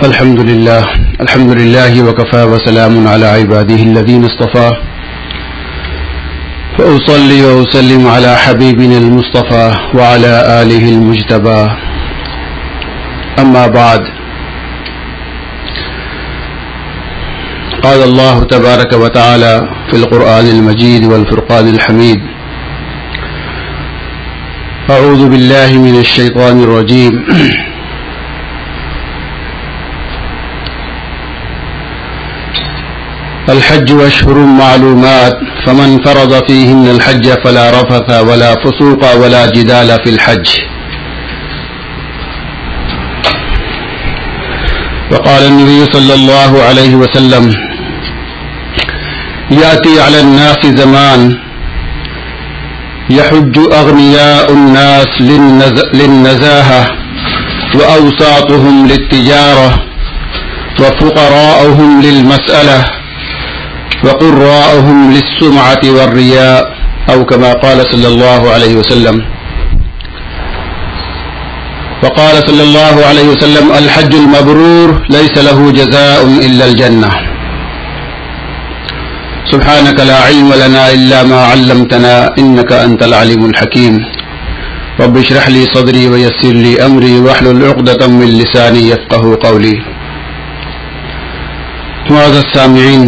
الحمد لله وكفى وسلام على عباده الذين اصطفى فأصلي وأسلم على حبيبنا المصطفى وعلى آله المجتبى أما بعد قال الله تبارك وتعالى في القرآن المجيد والفرقان الحميد أعوذ بالله من الشيطان الرجيم الحج أشهر معلومات فمن فرض فيهن الحج فلا رفث ولا فسوق ولا جدال في الحج. وقال النبي صلى الله عليه وسلم يأتي على الناس زمان يحج أغنياء الناس للنزاهة وأوساطهم للتجارة وفقراءهم للمسألة وقراءهم للسمعة والرياء أو كما قال صلى الله عليه وسلم. وقال صلى الله عليه وسلم الحج المبرور ليس له جزاء إلا الجنة. سبحانك لا علم لنا إلا ما علمتنا إنك أنت العليم الحكيم. رب اشرح لي صدري ويسر لي أمري واحلل عقدة من لساني يفقهوا قولي. معزز السامعین،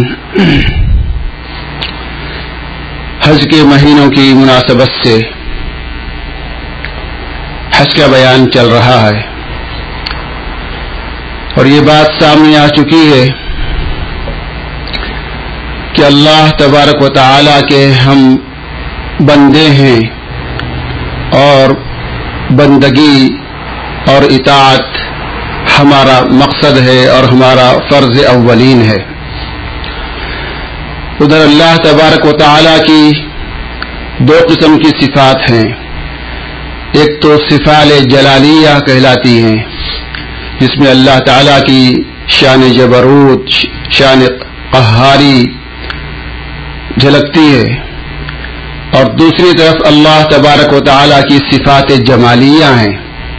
حج کے مہینوں کی مناسبت سے حج کا بیان چل رہا ہے اور یہ بات سامنے آ چکی ہے کہ اللہ تبارک و تعالی کے ہم بندے ہیں اور بندگی اور اطاعت ہمارا مقصد ہے اور ہمارا فرض اولین ہے. ادھر اللہ تبارک و تعالی کی دو قسم کی صفات ہیں. ایک تو صفات جلالیہ کہلاتی ہیں جس میں اللہ تعالی کی شان جبروت، شان قہاری جھلکتی ہے، اور دوسری طرف اللہ تبارک و تعالی کی صفات جمالیہ ہیں.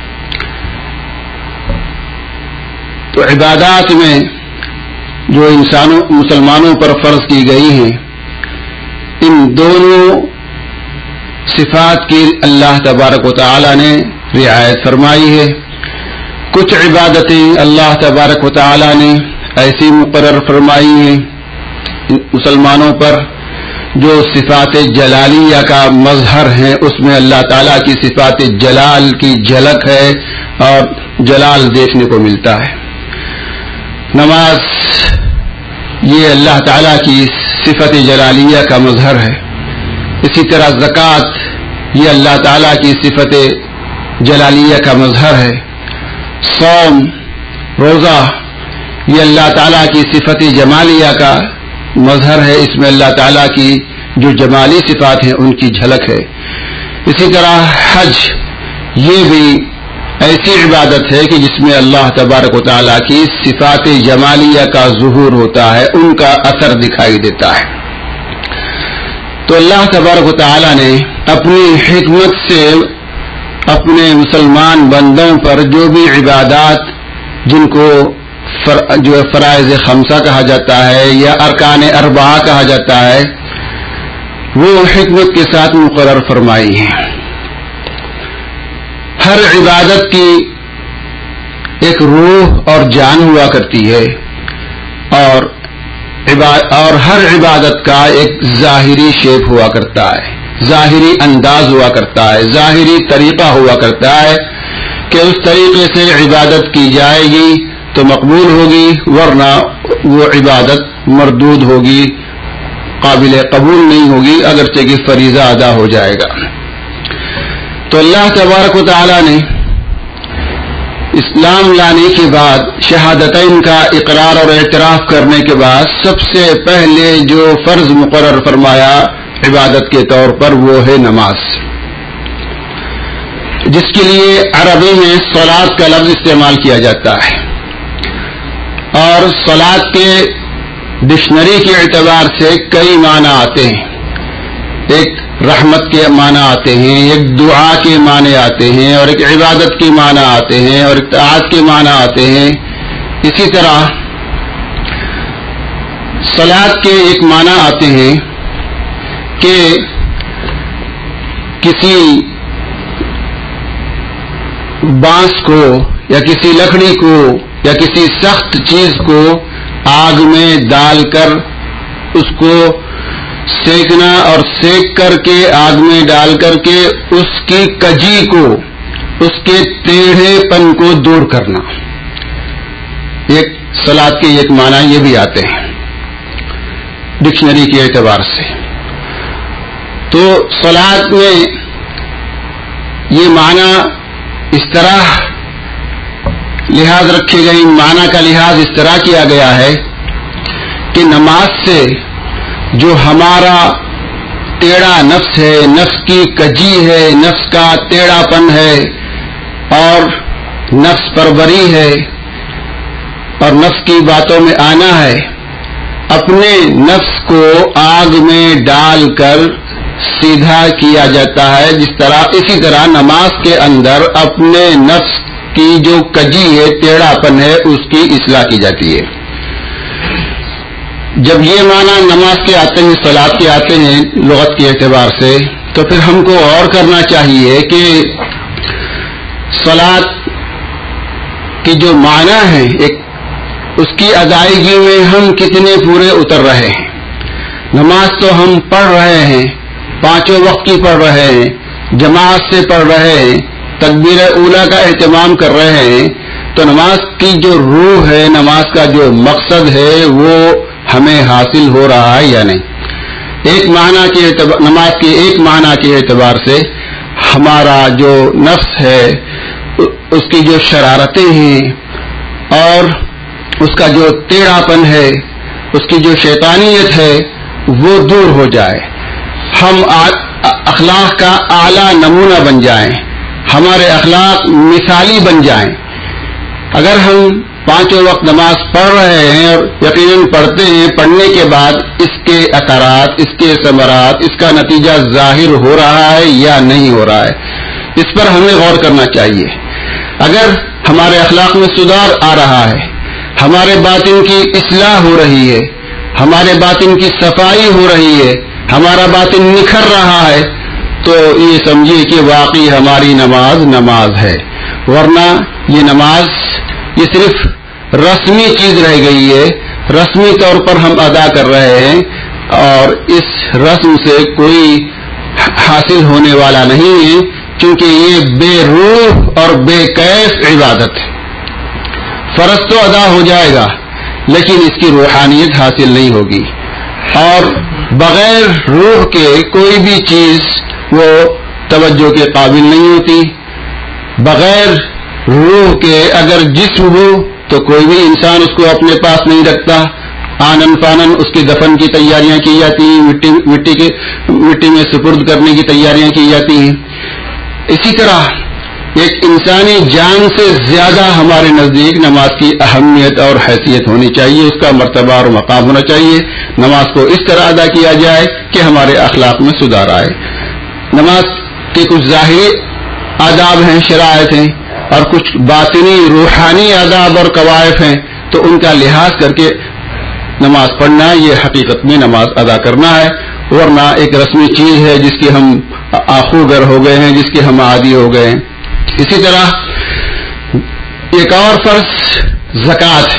تو عبادات میں جو مسلمانوں پر فرض کی گئی ہیں، ان دونوں صفات کی اللہ تبارک و تعالی نے رعایت فرمائی ہے. کچھ عبادتیں اللہ تبارک و تعالی نے ایسی مقرر فرمائی ہیں مسلمانوں پر جو صفات جلالیہ کا مظہر ہیں، اس میں اللہ تعالی کی صفات جلال کی جھلک ہے اور جلال دیکھنے کو ملتا ہے. نماز یہ اللہ تعالیٰ کی صفت جلالیہ کا مظہر ہے. اسی طرح زکوٰۃ یہ اللہ تعالیٰ کی صفت جلالیہ کا مظہر ہے. صوم، روزہ یہ اللہ تعالیٰ کی صفت جمالیہ کا مظہر ہے. اس میں اللہ تعالیٰ کی جو جمالی صفات ہیں ان کی جھلک ہے. اسی طرح حج یہ بھی ایسی عبادت ہے کہ جس میں اللہ تبارک و تعالیٰ کی صفات جمالیہ کا ظہور ہوتا ہے، ان کا اثر دکھائی دیتا ہے. تو اللہ تبارک و تعالیٰ نے اپنی حکمت سے اپنے مسلمان بندوں پر جو بھی عبادات جن کو جو فرائض خمسہ کہا جاتا ہے یا ارکان اربعہ کہا جاتا ہے، وہ حکمت کے ساتھ مقرر فرمائی ہیں. ہر عبادت کی ایک روح اور جان ہوا کرتی ہے اور ہر عبادت کا ایک ظاہری شیپ ہوا کرتا ہے، ظاہری انداز ہوا کرتا ہے، ظاہری طریقہ ہوا کرتا ہے کہ اس طریقے سے عبادت کی جائے گی تو مقبول ہوگی، ورنہ وہ عبادت مردود ہوگی، قابل قبول نہیں ہوگی اگرچہ کہ فریضہ ادا ہو جائے گا. تو اللہ تبارک و تعالی نے اسلام لانے کے بعد، شہادتین کا اقرار اور اعتراف کرنے کے بعد سب سے پہلے جو فرض مقرر فرمایا عبادت کے طور پر وہ ہے نماز، جس کے لیے عربی میں صلاۃ کا لفظ استعمال کیا جاتا ہے. اور صلاۃ کے ڈکشنری کے اعتبار سے کئی معنی آتے ہیں. ایک رحمت کے معنی آتے ہیں، ایک دعا کے معنی آتے ہیں، اور ایک عبادت کے معنی آتے ہیں، اور اطاعت کے معنی آتے ہیں. اسی طرح صلاۃ کے ایک معنی آتے ہیں کہ کسی بانس کو یا کسی لکڑی کو یا کسی سخت چیز کو آگ میں ڈال کر اس کو سینکنا اور سینک کر کے آگ میں ڈال کر کے اس کی کجی کو، اس کے ٹیڑھے پن کو دور کرنا، ایک صلاۃ کے ایک معنی یہ بھی آتے ہیں ڈکشنری کے اعتبار سے۔ تو صلاۃ میں یہ معنی اس طرح لحاظ رکھے گئے، ان معنی کا لحاظ اس طرح کیا گیا ہے کہ نماز سے جو ہمارا ٹیڑھا نفس ہے، نفس کی کجی ہے، نفس کا ٹیڑھا پن ہے اور نفس پروری ہے اور نفس کی باتوں میں آنا ہے، اپنے نفس کو آگ میں ڈال کر سیدھا کیا جاتا ہے۔ اسی طرح نماز کے اندر اپنے نفس کی جو کجی ہے، ٹیڑھا پن ہے، اس کی اصلاح کی جاتی ہے۔ جب یہ معنی نماز کے آتے ہیں، صلاۃ کے آتے ہیں لغت کے اعتبار سے، تو پھر ہم کو اور کرنا چاہیے کہ صلاۃ کی جو معنی ہے اس کی ادائیگی میں ہم کتنے پورے اتر رہے ہیں۔ نماز تو ہم پڑھ رہے ہیں، پانچوں وقت کی پڑھ رہے ہیں، جماعت سے پڑھ رہے ہیں، تکبیر اولیٰ کا اہتمام کر رہے ہیں، تو نماز کی جو روح ہے، نماز کا جو مقصد ہے، وہ ہمیں حاصل ہو رہا ہے یا نہیں۔ نماز کے ایک معنی کے اعتبار سے ہمارا جو نفس ہے، اس کی جو شرارتیں ہیں اور اس کا جو ٹیڑھا پن ہے، اس کی جو شیطانیت ہے، وہ دور ہو جائے، ہم اخلاق کا اعلیٰ نمونہ بن جائیں، ہمارے اخلاق مثالی بن جائیں۔ اگر ہم پانچوں وقت نماز پڑھ رہے ہیں اور یقیناً پڑھتے ہیں، پڑھنے کے بعد اس کے اثرات، اس کے ثمرات، اس کا نتیجہ ظاہر ہو رہا ہے یا نہیں ہو رہا ہے، اس پر ہمیں غور کرنا چاہیے۔ اگر ہمارے اخلاق میں سدھار آ رہا ہے، ہمارے باطن کی اصلاح ہو رہی ہے، ہمارے باطن کی صفائی ہو رہی ہے، ہمارا باطن نکھر رہا ہے، تو یہ سمجھیے کہ واقعی ہماری نماز ہے، ورنہ یہ نماز یہ صرف رسمی چیز رہ گئی ہے، رسمی طور پر ہم ادا کر رہے ہیں اور اس رسم سے کوئی حاصل ہونے والا نہیں ہے، چونکہ یہ بے روح اور بے کیف عبادت ہے۔ فرض تو ادا ہو جائے گا لیکن اس کی روحانیت حاصل نہیں ہوگی، اور بغیر روح کے کوئی بھی چیز وہ توجہ کے قابل نہیں ہوتی۔ بغیر روح کے اگر جسم ہو تو کوئی بھی انسان اس کو اپنے پاس نہیں رکھتا، آنن فانن اس کے دفن کی تیاریاں کی جاتی ہیں، مٹی میں سپرد کرنے کی تیاریاں کی جاتی ہیں۔ اسی طرح ایک انسانی جان سے زیادہ ہمارے نزدیک نماز کی اہمیت اور حیثیت ہونی چاہیے، اس کا مرتبہ اور مقام ہونا چاہیے۔ نماز کو اس طرح ادا کیا جائے کہ ہمارے اخلاق میں سدھار آئے۔ نماز کے کچھ ظاہری آداب ہیں، شرائط ہیں، اور کچھ باطنی روحانی آداب اور قواعد ہیں، تو ان کا لحاظ کر کے نماز پڑھنا یہ حقیقت میں نماز ادا کرنا ہے، ورنہ ایک رسمی چیز ہے جس کے ہم آخوگر ہو گئے ہیں، جس کے ہم عادی ہو گئے ہیں۔ اسی طرح ایک اور فرض زکوٰۃ،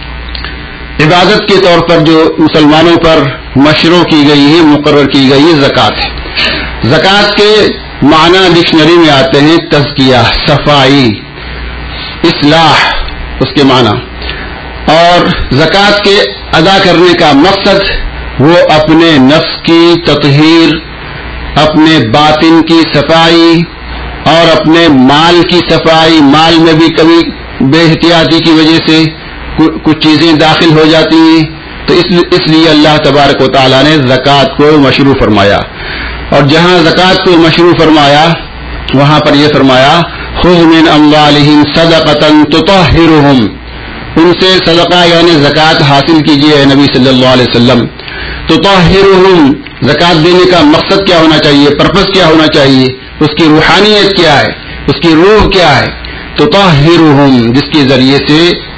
عبادت کے طور پر جو مسلمانوں پر مشروع کی گئی ہے، مقرر کی گئی ہے، زکوٰۃ ہے۔ زکوٰۃ کے معنی ڈکشنری میں آتے ہیں تزکیہ، صفائی، اصلاح، اس کے معنی، اور زکوٰۃ کے ادا کرنے کا مقصد وہ اپنے نفس کی تطہیر، اپنے باطن کی صفائی اور اپنے مال کی صفائی۔ مال میں بھی کبھی بے احتیاطی کی وجہ سے کچھ چیزیں داخل ہو جاتی ہیں، تو اس لیے اللہ تبارک و تعالیٰ نے زکوٰۃ کو مشروع فرمایا، اور جہاں زکوٰۃ کو مشروع فرمایا وہاں پر یہ فرمایا خذ من اموالہم صدقۃ تطہرہم، ان سے صدقہ یعنی زکوٰۃ حاصل کیجیے اے نبی صلی اللہ علیہ وسلم۔ تطہرہم، زکوٰۃ دینے کا مقصد کیا ہونا چاہیے، پرپس کیا ہونا چاہیے، اس کی روحانیت کیا ہے، اس کی روح کیا ہے؟ تطہرہم، جس کے ذریعے سے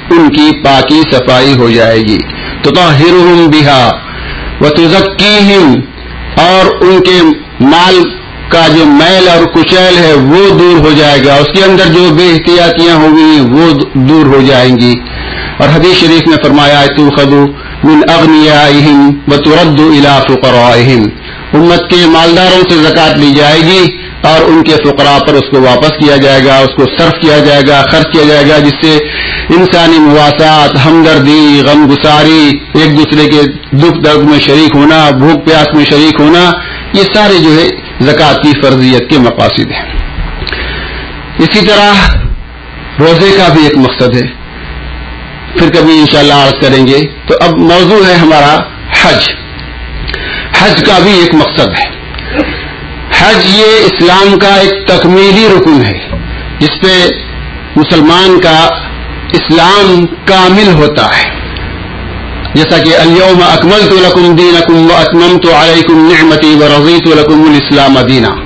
ان کی پاکی صفائی ہو جائے گی. تطہرہم بہا وتزکیہم، اور ان کے مال کا جو میل اور کچیل ہے وہ دور ہو جائے گا، اس کے اندر جو بے احتیاطیاں ہوگی وہ دور ہو جائیں گی. اور حدیث شریف میں فرمایا تؤخذ من اغنیائہم وترد الی فقرائہم، امت کے مالداروں سے زکوٰۃ لی جائے گی اور ان کے فقراء پر اس کو واپس کیا جائے گا، اس کو صرف کیا جائے گا، خرچ کیا جائے گا، جس سے انسانی مواسات، ہمدردی، غم گساری، ایک دوسرے کے دکھ درد میں شریک ہونا، بھوک پیاس میں شریک ہونا، یہ سارے جو ہے زکوٰۃ کی فرضیت کے مقاصد ہیں. اسی طرح روزے کا بھی ایک مقصد ہے، پھر کبھی انشاءاللہ عرض کریں گے. تو اب موضوع ہے ہمارا حج. حج کا بھی ایک مقصد ہے. حج یہ اسلام کا ایک تکمیلی رکن ہے جس پہ مسلمان کا اسلام کامل ہوتا ہے. جیسا کہ الیوم اکملت لکم دینکم واتممت علیکم نعمتی ورضیت لکم الاسلام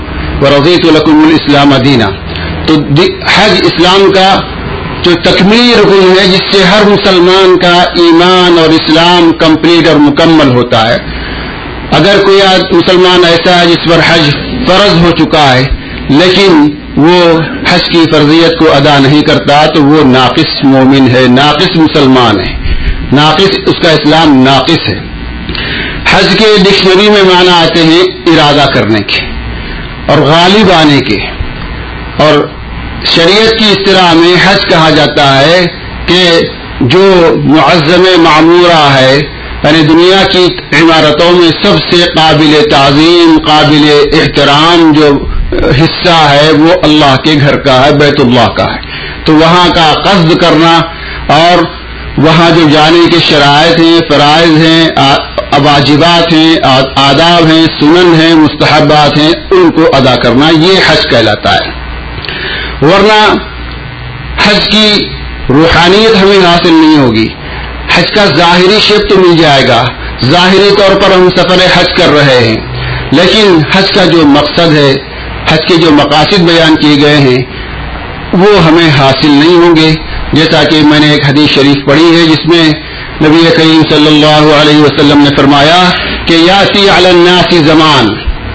دینا. تو حج اسلام کا جو تکمیلی رکن ہے جس سے ہر مسلمان کا ایمان اور اسلام کمپلیٹ اور مکمل ہوتا ہے. اگر کوئی مسلمان ایسا ہے جس پر حج فرض ہو چکا ہے لیکن وہ حج کی فرضیت کو ادا نہیں کرتا تو وہ ناقص مومن ہے، ناقص مسلمان ہے، ناقص، اس کا اسلام ناقص ہے. حج کے ڈکشنری میں معنی آتے ہیں ارادہ کرنے کے اور غالب آنے کے. اور شریعت کی اصطلاح میں حج کہا جاتا ہے کہ جو معظم معمورہ ہے، یعنی دنیا کی عمارتوں میں سب سے قابل تعظیم، قابل احترام جو حصہ ہے وہ اللہ کے گھر کا ہے، بیت اللہ کا ہے. تو وہاں کا قصد کرنا اور وہاں جو جانے کے شرائط ہیں، فرائض ہیں، واجبات ہیں، آداب ہیں، سنن ہیں، مستحبات ہیں، ان کو ادا کرنا یہ حج کہلاتا ہے. ورنہ حج کی روحانیت ہمیں حاصل نہیں ہوگی. حج کا ظاہری شیپ تو مل جائے گا، ظاہری طور پر ہم سفر حج کر رہے ہیں، لیکن حج کا جو مقصد ہے، حج کے جو مقاصد بیان کیے گئے ہیں وہ ہمیں حاصل نہیں ہوں گے. جیسا کہ میں نے ایک حدیث شریف پڑھی ہے جس میں نبی کریم صلی اللہ علیہ وسلم نے فرمایا کہ یاتی علی الناس زمان،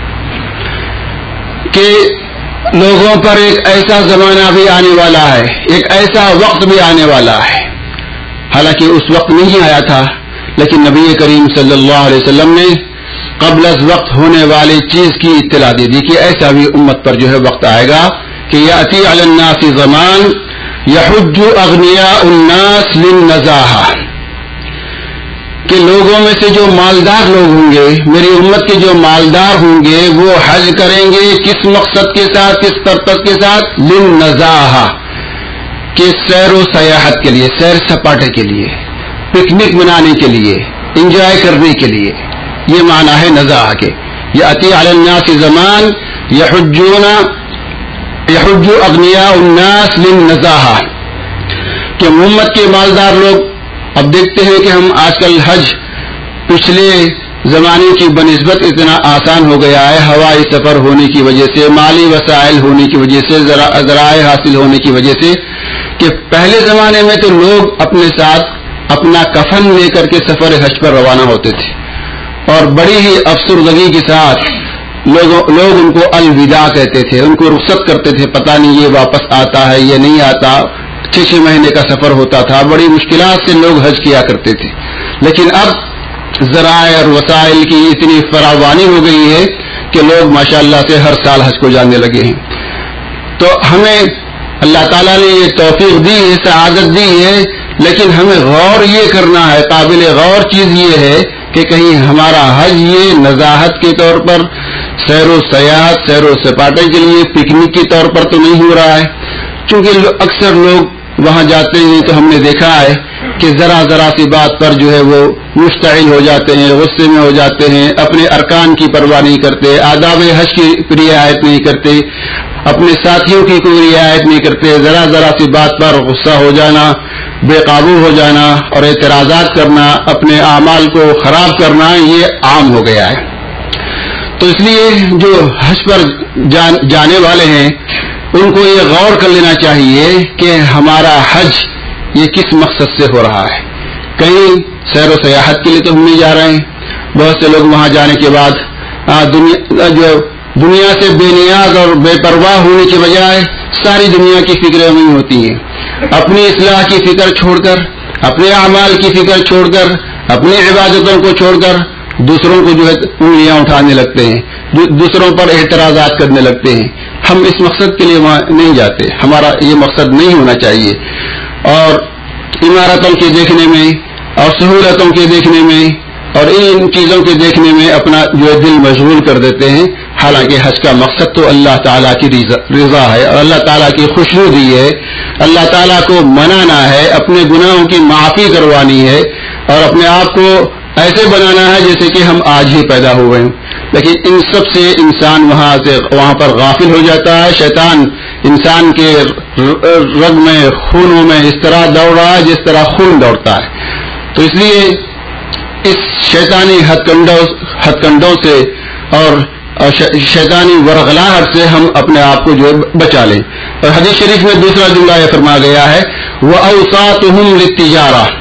کہ لوگوں پر ایک ایسا زمانہ بھی آنے والا ہے، ایک ایسا وقت بھی آنے والا ہے. حالانکہ اس وقت نہیں آیا تھا لیکن نبی کریم صلی اللہ علیہ وسلم نے قبل از وقت ہونے والی چیز کی اطلاع دے دی کہ ایسا بھی امت پر جو ہے وقت آئے گا کہ یاتی علی الناس زمان یحج اغنیاء الناس للنزاہہ، کہ لوگوں میں سے جو مالدار لوگ ہوں گے، میری امت کے جو مالدار ہوں گے وہ حج کریں گے کس مقصد کے ساتھ، کس پرپس کے ساتھ؟ للنزاہہ، کہ سیر و سیاحت کے لیے، سیر سپاٹے کے لیے، پکنک منانے کے لیے، انجوائے کرنے کے لیے. یہ معنی ہے نزاہہ کے. یاتی علی الناس زمان یحج اغنیاء الناس للنزاہہ، کہ امت کے مالدار لوگ. اب دیکھتے ہیں کہ ہم آج کل حج پچھلے زمانے کی بنسبت اتنا آسان ہو گیا ہے، ہوائی سفر ہونے کی وجہ سے، مالی وسائل ہونے کی وجہ سے، ذرائع حاصل ہونے کی وجہ سے، کہ پہلے زمانے میں تو لوگ اپنے ساتھ اپنا کفن لے کر کے سفر حج پر روانہ ہوتے تھے اور بڑی ہی افسردگی کے ساتھ لوگ ان کو الوداع کہتے تھے، ان کو رخصت کرتے تھے، پتہ نہیں یہ واپس آتا ہے یہ نہیں آتا. 6 مہینے کا سفر ہوتا تھا، بڑی مشکلات سے لوگ حج کیا کرتے تھے. لیکن اب ذرائع اور وسائل کی اتنی فراوانی ہو گئی ہے کہ لوگ ماشاءاللہ سے ہر سال حج کو جانے لگے ہیں. تو ہمیں اللہ تعالیٰ نے یہ توفیق دی ہے، سعادت دی ہے، لیکن ہمیں غور یہ کرنا ہے، قابل غور چیز یہ ہے کہ کہیں ہمارا حج یہ نزاہت کے طور پر، سیر و سیاحت، سیر و سپاٹے کے لیے، پکنک کے طور پر تو نہیں ہو رہا ہے. چونکہ اکثر لوگ وہاں جاتے ہیں تو ہم نے دیکھا ہے کہ ذرا سی بات پر جو ہے وہ مشتعل ہو جاتے ہیں، غصے میں ہو جاتے ہیں، اپنے ارکان کی پرواہ نہیں کرتے، آداب حج کی رعایت نہیں کرتے، اپنے ساتھیوں کی کوئی رعایت نہیں کرتے. ذرا سی بات پر غصہ ہو جانا، بے قابو ہو جانا اور اعتراضات کرنا، اپنے اعمال کو خراب کرنا یہ عام ہو گیا ہے. تو اس لیے جو حج پر جانے والے ہیں ان کو یہ غور کر لینا چاہیے کہ ہمارا حج یہ کس مقصد سے ہو رہا ہے. کہیں سیر و سیاحت کے لیے تو ہم نہیں جا رہے ہیں. بہت سے لوگ وہاں جانے کے بعد دنیا سے بے نیاز اور بے پرواہ ہونے کے بجائے ساری دنیا کی فکریں وہیں ہوتی ہیں. اپنی اصلاح کی فکر چھوڑ کر، اپنے اعمال کی فکر چھوڑ کر، اپنی عبادتوں کو چھوڑ کر دوسروں کو انگلیاں اٹھانے لگتے ہیں، دوسروں پر اعتراضات کرنے لگتے ہیں. ہم اس مقصد کے لیے وہاں نہیں جاتے. ہمارا یہ مقصد نہیں ہونا چاہیے. اور عمارتوں کے دیکھنے میں اور سہولتوں کے دیکھنے میں اور ان چیزوں کے دیکھنے میں اپنا دل مشغول کر دیتے ہیں. حالانکہ حج کا مقصد تو اللہ تعالیٰ کی رضا ہے اور اللہ تعالیٰ کی خوشنودی ہے. اللہ تعالیٰ کو منانا ہے، اپنے گناہوں کی معافی کروانی ہے اور اپنے آپ کو ایسے بنانا ہے جیسے کہ ہم آج ہی پیدا ہوئے ہیں. لیکن ان سب سے انسان وہاں پر غافل ہو جاتا ہے. شیطان انسان کے رگ میں، خونوں میں اس طرح دوڑ رہا ہے جس طرح خون دوڑتا ہے. تو اس لیے اس شیطانی ہتھ کنڈوں سے اور شیطانی ورغلاہٹ سے ہم اپنے آپ کو بچا لیں. اور حدیث شریف میں دوسرا جملہ یہ فرمایا گیا ہے وَأَوْسَاطُهُمْ لِلتِّجَارَةِ.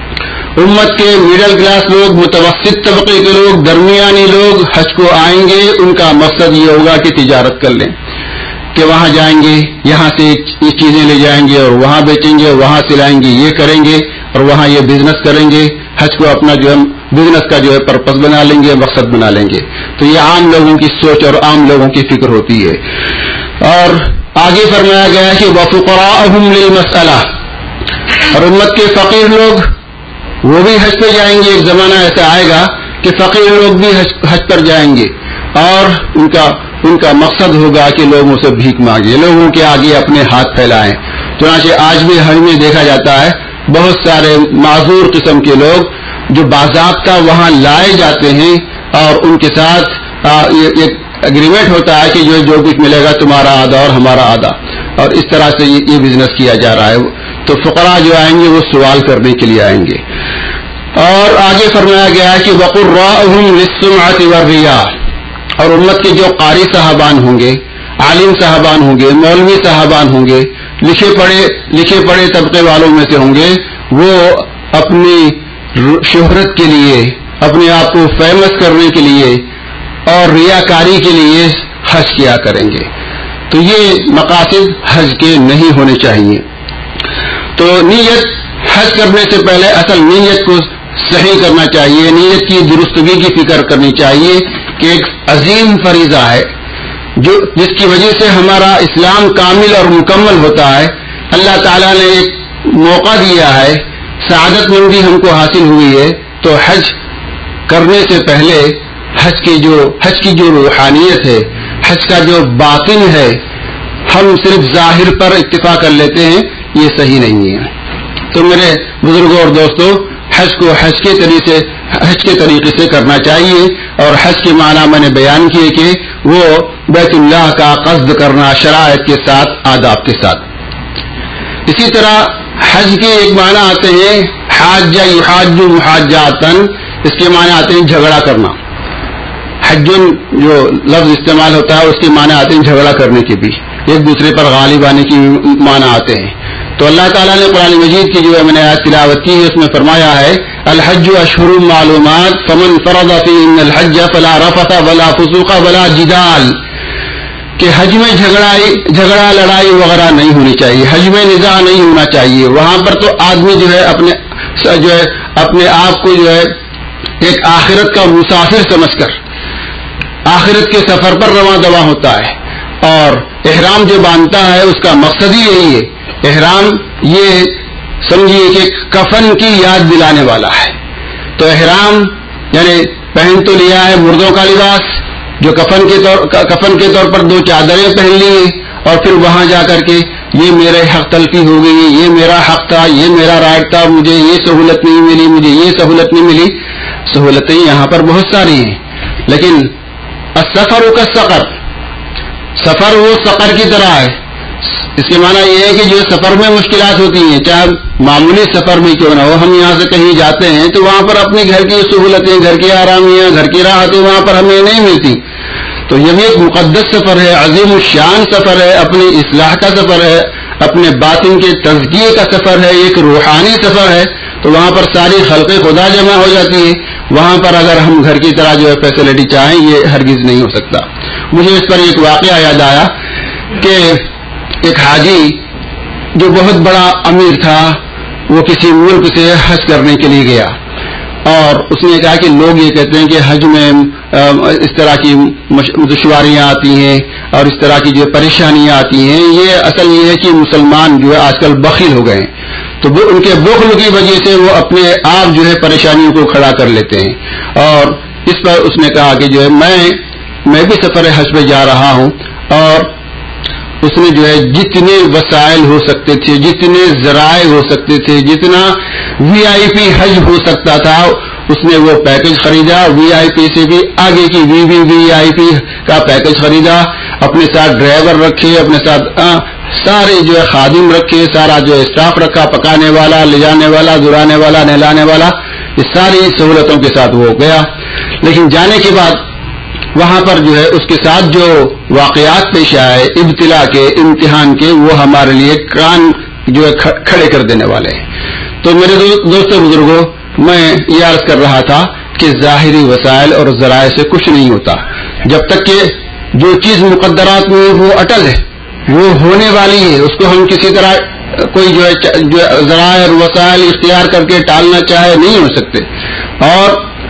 امت کے مڈل کلاس لوگ، متوسط طبقے کے لوگ، درمیانی لوگ حج کو آئیں گے. ان کا مقصد یہ ہوگا کہ تجارت کر لیں، کہ وہاں جائیں گے، یہاں سے یہ چیزیں لے جائیں گے اور وہاں بیچیں گے، وہاں سے لائیں گے، یہ کریں گے اور وہاں یہ بزنس کریں گے. حج کو اپنا بزنس کا پرپس بنا لیں گے، مقصد بنا لیں گے. تو یہ عام لوگوں کی سوچ اور عام لوگوں کی فکر ہوتی ہے. اور آگے فرمایا گیا ہے کہ وَفُقَرَاءُهُمْ لِلْمَسْأَلَةِ. اور امت کے فقیر لوگ وہ بھی حج پہ جائیں گے. ایک زمانہ ایسا آئے گا کہ فقیر لوگ بھی حج پر جائیں گے اور ان کا مقصد ہوگا کہ لوگوں سے بھیک مانگے، لوگوں کے آگے اپنے ہاتھ پھیلائیں. چنانچہ آج بھی حج میں دیکھا جاتا ہے بہت سارے معذور قسم کے لوگ جو باضابطہ وہاں لائے جاتے ہیں اور ان کے ساتھ ایک اگریمنٹ ہوتا ہے کہ جو کچھ ملے گا تمہارا آدھا اور ہمارا آدھا، اور اس طرح سے یہ بزنس کیا جا رہا ہے. تو فقراء جو آئیں گے وہ سوال کرنے کے لیے آئیں گے. اور آگے فرمایا گیا ہے کہ وَقُرَّاءُهُمْ لِلسُّمْعَةِ وَالرِّيَاءِ. اور امت کے جو قاری صاحبان ہوں گے، عالم صاحبان ہوں گے، مولوی صاحبان ہوں گے، لکھے پڑھے طبقے والوں میں سے ہوں گے، وہ اپنی شہرت کے لیے، اپنے آپ کو فیمس کرنے کے لیے اور ریاکاری کے لیے حج کیا کریں گے. تو یہ مقاصد حج کے نہیں ہونے چاہیے. تو نیت حج کرنے سے پہلے اصل نیت کو صحیح کرنا چاہیے. نیت کی درستگی کی فکر کرنی چاہیے کہ ایک عظیم فریضہ ہے جس کی وجہ سے ہمارا اسلام کامل اور مکمل ہوتا ہے. اللہ تعالیٰ نے ایک موقع دیا ہے، سعادت مندی ہم کو حاصل ہوئی ہے. تو حج کرنے سے پہلے حج کی جو روحانیت ہے، حج کا جو باطن ہے، ہم صرف ظاہر پر اکتفا کر لیتے ہیں، یہ صحیح نہیں ہے. تو میرے بزرگوں اور دوستوں، حج کو حج کے طریقے سے کرنا چاہیے. اور حج کے معنی میں نے بیان کیے کہ وہ بیت اللہ کا قصد کرنا شرائط کے ساتھ، آداب کے ساتھ. اسی طرح حج کے ایک معنی آتے ہیں حاج یحاج محاجاتن. اس کے معنی آتے ہیں جھگڑا کرنا. حج جو لفظ استعمال ہوتا ہے اس کے معنی آتے ہیں جھگڑا کرنے کے بھی، ایک دوسرے پر غالب آنے کی معنی آتے ہیں. تو اللہ تعالیٰ نے قرآن مجید کی جو میں نے آیت تلاوت کی ہے اس میں فرمایا ہے الحج اشہر معلومات فمن فرض فیہن الحج فلا رفث ولا فسوق ولا جدال. کہ حج میں جھگڑا لڑائی وغیرہ نہیں ہونی چاہیے، حج میں نزاع نہیں ہونا چاہیے. وہاں پر تو آدمی جو ہے اپنے آپ کو جو ہے ایک آخرت کا مسافر سمجھ کر آخرت کے سفر پر رواں دواں ہوتا ہے. اور احرام جو باندھتا ہے اس کا مقصد ہی یہی ہے. احرام یہ سمجھیے کہ کفن کی یاد دلانے والا ہے. تو احرام یعنی پہن تو لیا ہے مردوں کا لباس جو کفن کے طور پر 2 چادریں پہن لی اور پھر وہاں جا کر کے یہ میرے حق تلفی ہو گئی، یہ میرا حق تھا، یہ میرا رائٹ تھا، مجھے یہ سہولت نہیں ملی، مجھے یہ سہولت نہیں ملی. سہولتیں یہاں پر بہت ساری ہیں، لیکن السفر کالسقر، سفر وہ سقر کی طرح ہے. اس کے معنی یہ ہے کہ جو سفر میں مشکلات ہوتی ہیں، چاہے معمولی سفر بھی کیوں نہ ہو، ہم یہاں سے کہیں جاتے ہیں تو وہاں پر اپنے گھر کی سہولتیں، گھر کی آرامیاں، گھر کی راحتیں وہاں پر ہمیں نہیں ملتی. تو یہ بھی ایک مقدس سفر ہے، عظیم الشان سفر ہے، اپنی اصلاح کا سفر ہے، اپنے باطن کے تزکیے کا سفر ہے، ایک روحانی سفر ہے، تو وہاں پر ساری خلق خدا جمع ہو جاتی ہے. وہاں پر اگر ہم گھر کی طرح جو ہے فیسلٹی چاہیں یہ ہرگز نہیں ہو سکتا. مجھے اس پر ایک واقعہ یاد آیا کہ ایک حاجی جو بہت بڑا امیر تھا، وہ کسی ملک سے حج کرنے کے لیے گیا، اور اس نے کہا کہ لوگ یہ کہتے ہیں کہ حج میں اس طرح کی دشواریاں آتی ہیں اور اس طرح کی جو پریشانیاں آتی ہیں، یہ اصل یہ ہے کہ مسلمان جو ہے آج کل بخیل ہو گئے ہیں، تو ان کے بخل کی وجہ سے وہ اپنے آپ جو ہے پریشانیوں کو کھڑا کر لیتے ہیں. اور اس پر اس نے کہا کہ جو ہے میں بھی سفر حج پہ جا رہا ہوں، اور اس نے جو ہے جتنے وسائل ہو سکتے تھے، جتنے ذرائع ہو سکتے تھے، جتنا وی آئی پی حج ہو سکتا تھا اس نے وہ پیکج خریدا. وی آئی پی سے بھی آگے کی وی آئی پی کا پیکج خریدا، اپنے ساتھ ڈرائیور رکھے، اپنے ساتھ سارے جو ہے خادم رکھے، سارا جو اسٹاف رکھا، پکانے والا، لے جانے والا، دلانے والا، نہلانے والا، یہ ساری سہولتوں کے ساتھ وہ گیا. لیکن جانے کے بعد وہاں پر جو ہے اس کے ساتھ جو واقعات پیش آئے ابتلا کے، امتحان کے، وہ ہمارے لیے کان جو ہے کھڑے کر دینے والے ہیں. تو میرے دوستوں بزرگوں، میں یہ عرض کر رہا تھا کہ ظاہری وسائل اور ذرائع سے کچھ نہیں ہوتا، جب تک کہ جو چیز مقدرات میں وہ اٹل ہے، وہ ہونے والی ہے، اس کو ہم کسی طرح کوئی جو ہے ذرائع اور وسائل اختیار کر کے ٹالنا چاہے نہیں ہو سکتے. اور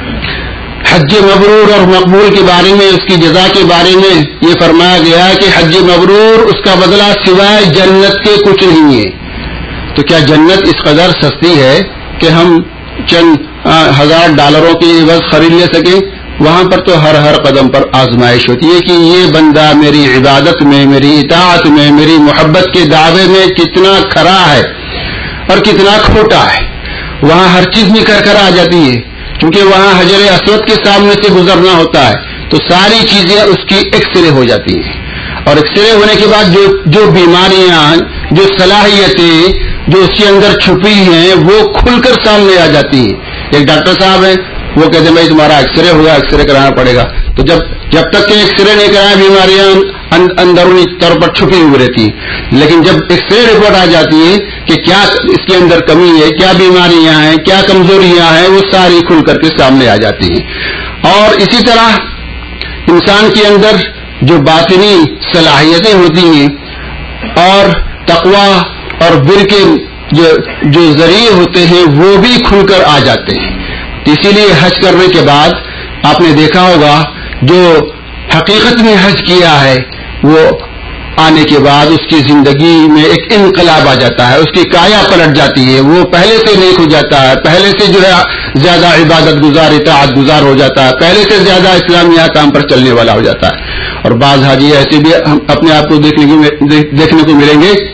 حج مبرور اور مقبول کے بارے میں، اس کی جزا کے بارے میں یہ فرمایا گیا کہ حج مبرور اس کا بدلہ سوائے جنت کے کچھ نہیں ہے. تو کیا جنت اس قدر سستی ہے کہ ہم چند $1000 کی عوض خرید لے سکیں؟ وہاں پر تو ہر قدم پر آزمائش ہوتی ہے کہ یہ بندہ میری عبادت میں، میری اطاعت میں، میری محبت کے دعوے میں کتنا کھرا ہے اور کتنا کھوٹا ہے. وہاں ہر چیز میں کر آ جاتی ہے، کیونکہ وہاں حجر اسود کے سامنے سے گزرنا ہوتا ہے، تو ساری چیزیں اس کی ایکس رے ہو جاتی ہیں، اور ایکس رے ہونے کے بعد جو بیماریاں، جو صلاحیتیں جو اس کے اندر چھپی ہیں وہ کھل کر سامنے آ جاتی ہیں. ایک ڈاکٹر صاحب ہیں، وہ کہتے ہیں بھائی تمہارا ایکس رے ہوگا، ایکس رے کرانا پڑے گا. تو جب تک کہ ایکس رے نہیں کرایا بیماریاں اندرونی طور پر چھپی ہوئی رہتی ہیں، لیکن جب ایکس رے رپورٹ آ جاتی ہے کہ کیا اس کے اندر کمی ہے، کیا بیماریاں ہیں، کیا کمزوریاں ہیں، وہ ساری کھل کر کے سامنے آ جاتی ہیں. اور اسی طرح انسان کے اندر جو باطنی صلاحیتیں ہوتی ہیں اور تقویٰ اور بر کے جو ذریعے ہوتے ہیں وہ بھی کھل کر آ جاتے ہیں. اسی لیے حج کرنے کے بعد آپ نے دیکھا ہوگا جو حقیقت میں حج کیا ہے، وہ آنے کے بعد اس کی زندگی میں ایک انقلاب آ جاتا ہے، اس کی کایا پلٹ جاتی ہے، وہ پہلے سے نیک ہو جاتا ہے، پہلے سے جو ہے زیادہ عبادت گزار، اطاعت گزار ہو جاتا ہے، پہلے سے زیادہ اسلامیہ کام پر چلنے والا ہو جاتا ہے. اور بعض حاجی ایسے بھی ہم اپنے آپ کو دیکھنے کو ملیں گے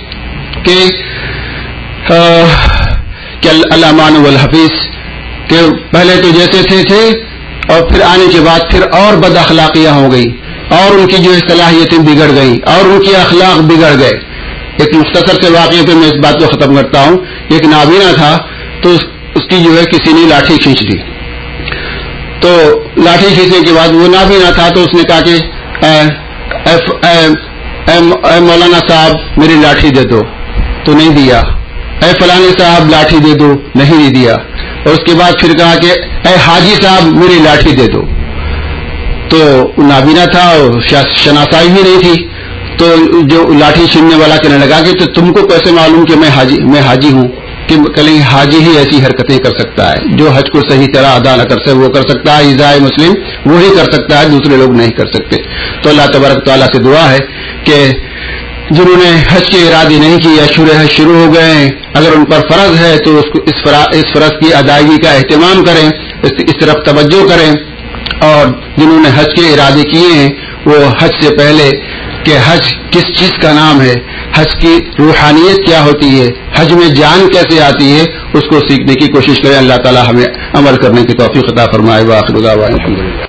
کہ علامہ والحفیظ کہ پہلے تو جیسے تھے اور پھر آنے کے بعد پھر اور بد اخلاقیاں ہو گئی، اور ان کی جو صلاحیتیں بگڑ گئیں، اور ان کے اخلاق بگڑ گئے. ایک مختصر سے واقعے پہ میں اس بات کو ختم کرتا ہوں. ایک نابینا تھا، تو اس کی جو ہے کسی نے لاٹھی کھینچ دی. تو لاٹھی کھینچنے کے بعد وہ نابینا تھا، تو اس نے کہا کہ اے مولانا صاحب میری لاٹھی دے دو، تو نہیں دیا. اے فلانے صاحب لاٹھی دے دو، نہیں دیا. اور اس کے بعد پھر کہا کہ اے حاجی صاحب میری لاٹھی دے دو. تو نابینا تھا اور شناسائی بھی نہیں تھی، تو جو لاٹھی چھیننے والا کہنے لگا کہ تو تم کو کیسے معلوم کہ میں حاجی ہوں؟ کہ کہیں حاجی ہی ایسی حرکتیں کر سکتا ہے، جو حج کو صحیح طرح ادا نہ کر سکے وہ کر سکتا ہے، ایذائے مسلم وہی کر سکتا ہے، دوسرے لوگ نہیں کر سکتے. تو اللہ تبارک تعالیٰ سے دعا ہے کہ جنہوں نے حج کے ارادے نہیں کیے، اشہر حج شروع ہو گئے ہیں، اگر ان پر فرض ہے تو اس فرض کی ادائیگی کا اہتمام کریں، اس طرف توجہ کریں. اور جنہوں نے حج کے ارادے کیے ہیں وہ حج سے پہلے کہ حج کس چیز کا نام ہے، حج کی روحانیت کیا ہوتی ہے، حج میں جان کیسے آتی ہے، اس کو سیکھنے کی کوشش کریں. اللہ تعالی ہمیں عمل کرنے کی توفیق عطا فرمائے. وآخر دعوانا الحمدللہ.